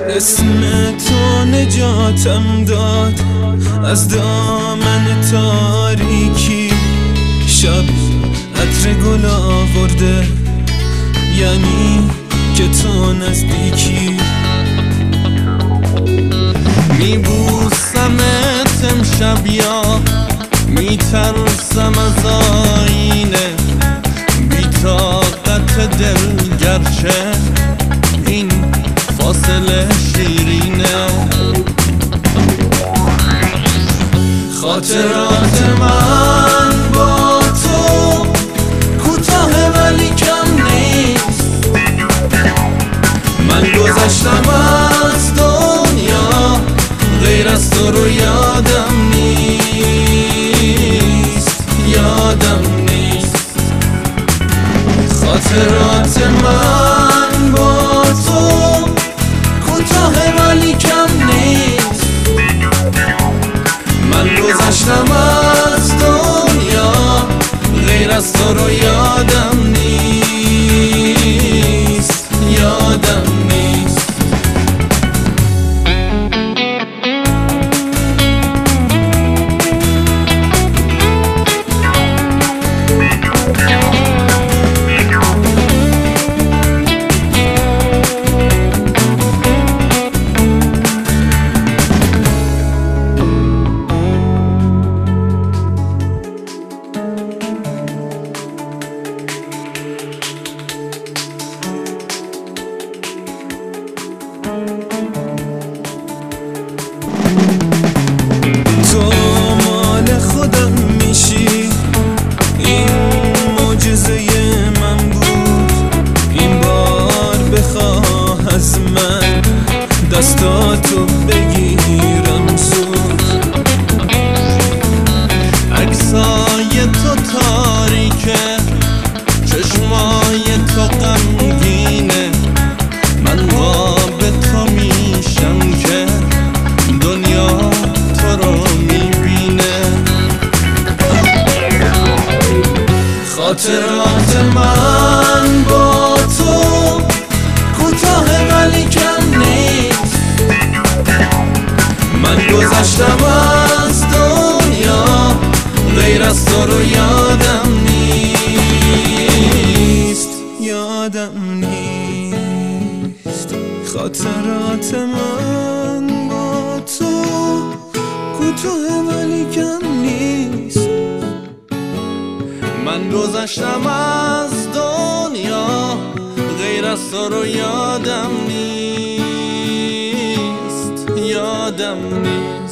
اسم تو نجاتم داد از دامن تاریکی. شب عطر گل آورده یعنی که تو نزدیکی. میبوسمت امشب یا میترسم از آینه، بی طاقت دل گرچه این فاصله شیرینه. خاطرات من با تو کوتاه ولی کم نیست. من گذشتم از دنیا غیر از تو رو یادم نیست، یادم نیست. خاطرات من با تو کوتاه ولی کم نیست. من گذشتم از دنیا غیر از تو رو یادم نیست، یادم نیست. تو مال خودم میشی، این معجزه من بود. این بار بخواه از من دستاتو بگیرم زود. عکسای تو تاریکه، چشمای تو غمگینه. من خواب تو میشم که دنیا تو رو میبینه. خاطرات من با تو کوتاه ولی کم نیست. من گذشتم از دنیا غیر از تو رو یادم نیست، یادم نیست. خاطرات من با تو کوتاه ولی کم نیست. من گذشتم از دنیا غیر از تو رو یادم نیست، یادم نیست.